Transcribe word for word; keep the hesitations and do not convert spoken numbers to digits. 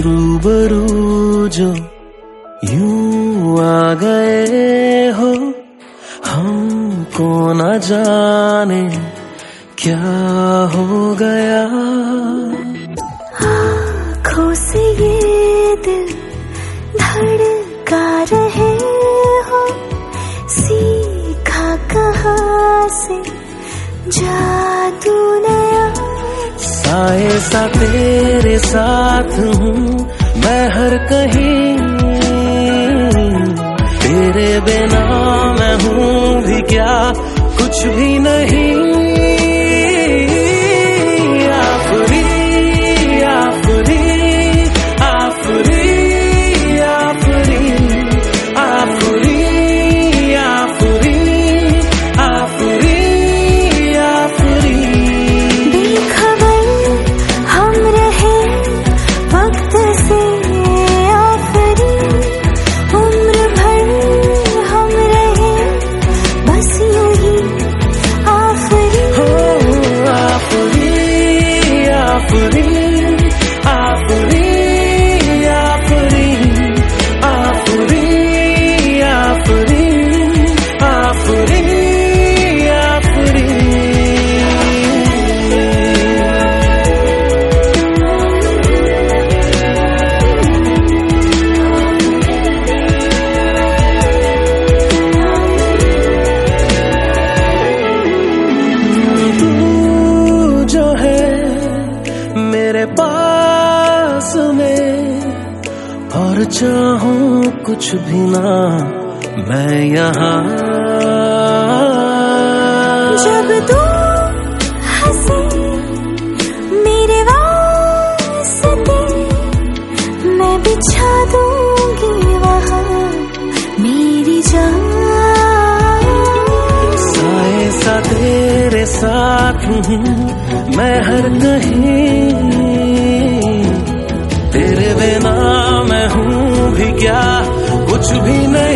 रूबरू जो यूं आ गए हो, हमको न जाने क्या हो गया। आँखों से ये दिल धड़का रहे हो, सीखा कहाँ से जादू नया। साए सा तेरे साथ हूँ मैं हर कहीं, तेरे बिना मैं हूँ भी क्या, कुछ भी नहीं। मेरे पास में और चाहूं कुछ भी ना मैं यहाँ। जब तू हंसे मेरे वास्ते, मैं बिछा दूंगी वहाँ मेरी जान। साए सा तेरे साथ हूँ मैं हर कहीं, तेरे बिना मैं हूँ भी क्या, कुछ भी नहीं।